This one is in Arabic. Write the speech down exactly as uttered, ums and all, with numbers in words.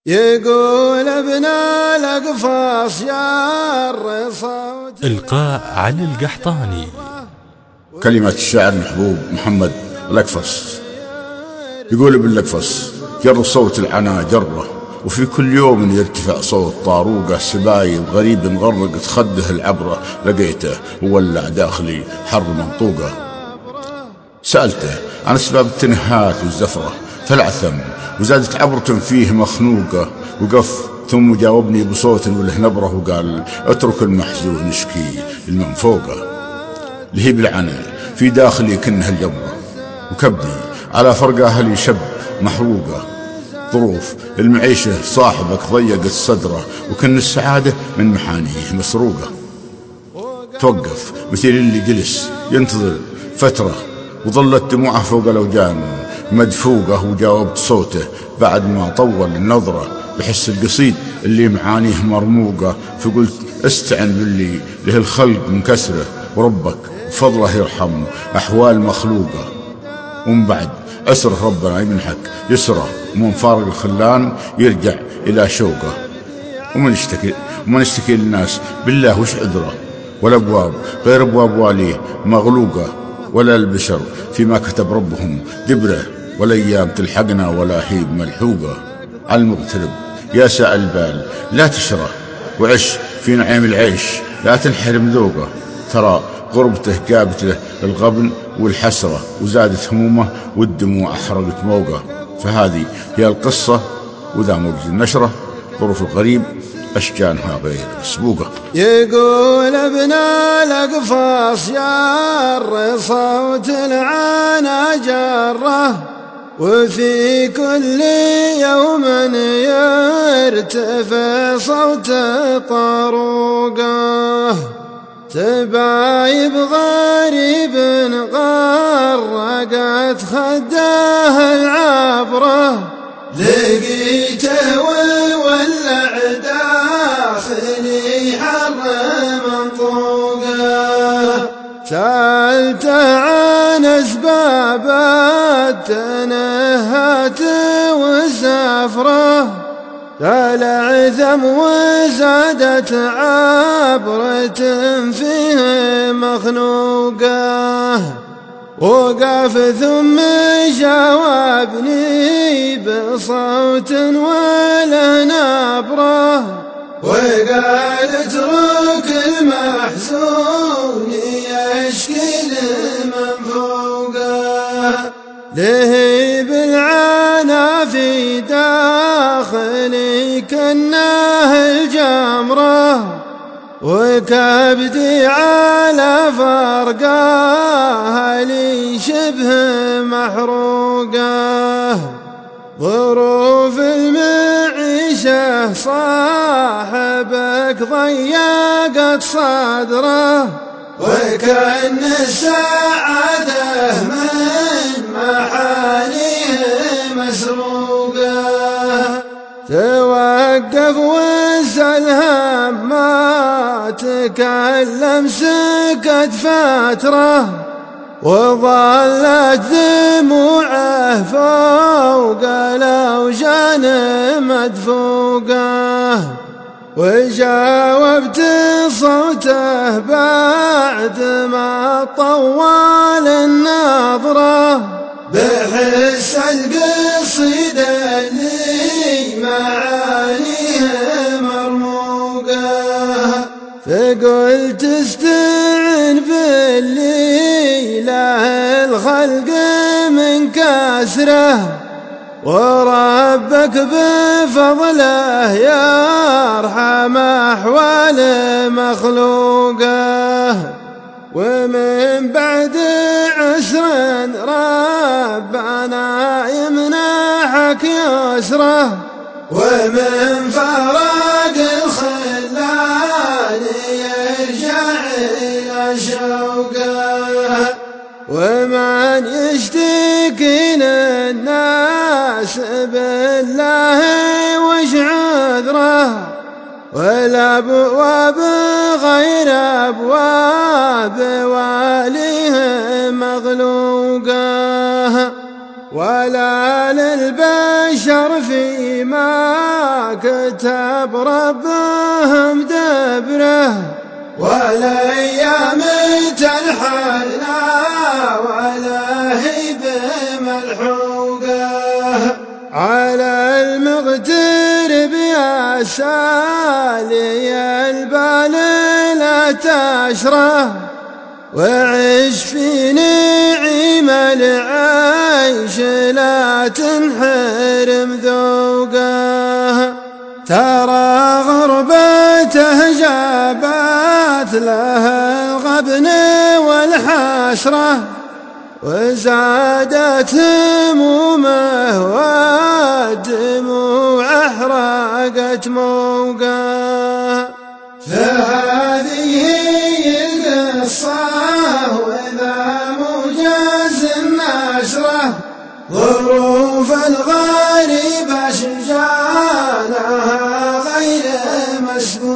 يقول ابن الأقفاص يا الرصوت. إلقاء علي القحطاني. كلمة الشاعر المحبوب محمد الأقفص. يقول ابن الأقفص: جر صوت العنا جره، وفي كل يوم يرتفع صوت طاروقه، سبايل غريب مغرق خده العبرة، لقيته وولع داخلي حر منطوقه. سألته عن أسباب التنهات والزفرة، فالعثم وزادت عبرة فيه مخنوقة، وقف ثم جاوبني بصوت وله نبره وقال: اترك المحزون يشكي المن فوقه. لهيب العنا في داخلي كنه الجبرة، وكبدي على فرق أهلي شب محروقة. ظروف المعيشة صاحبك ضيقت صدره، وكن السعادة من محانيه مسروقة. توقف مثل اللي جلس ينتظر فترة، وظلت دموعه فوق الأوجان مدفوقة، وجاوبت صوته بعد ما طول النظرة بحس القصيد اللي معانيه مرموقة. فقلت: استعن باللي له الخلق منكسرة، وربك بفضله يرحم أحوال مخلوقة. ومن بعد أسره ربنا يمنحك يسره، ومن فارق الخلان يرجع إلى شوقه. ومن اشتكي ومن اشتكي للناس بالله وش عذره، والأبواب غير أبواب واليه مغلوقة، ولا البشر فيما كتب ربهم دبره، والأيام تلحقنا ولا هيب ملحوقة. على المغترب يا سائل البال لا تشره، وعش في نعيم العيش لا تنحرم ذوقه. ترى غربته جابت له الغبن والحسرة، وزادت همومه والدموع أحرقت موقه. فهذه هي القصة، وذا موجز النشرة. ظروف الغريب أشجانها غير مسبوقة. يقول ابن الأقفاص يا الرصوت العنا جره، وفي كل يوم يرتفع صوت طاروقه. تبايب غريب غرقت خده العبره، لقيته وولع داخلي حر منطوقه. سألته عن أسباب التنهات والزفرة، فالعثم وزادت عبرة فيه مخنوقة. وقف ثم جاوبني بصوت وله نبره، وقال: اترك المحزون يشكي المن فوقه. لهيب العنا في داخلي كنه الجمره، وكبدي على فرقه لي شبه محروقه. ظروف المعيشة صاحبك ضيقت صدره، وكأن السعادة من محانيه مسروقة. توقف وانسى الهم ما تكلم سكت فترة، وظلت دموعه فوق الأوجان مدفوقة. وجاوبت صوته بعد ما طول النظرة، بحس القصيد اللي معانيه مرموقة. فقلت: استعن باللي له الخلق من كسره، وربك بفضله يرحم أحوال مخلوقه. ومن بعد عسر ربنا يمنحك يسره، ومن فراق الخلان يرجع إلى شوقه. ومن يشتكي للناس بالله وش عذره، والأبواب غير أبواب واليه مغلوقة. ولا للبشر فيما كتب ربهم دبره، والأيام تنحلنا ولا هي بملحوقه، على المغترب يا سالي البال لا تشره، وعش في نعيم العيش لا تنحرم ذوقه، ترى غربته جابت له الغبن والحسرة، وزادت همومه والدموع احرقت موقه. فهذه القصة وإذا موجز النشرة، ظروف الغريبة شجانها غير مسبوق.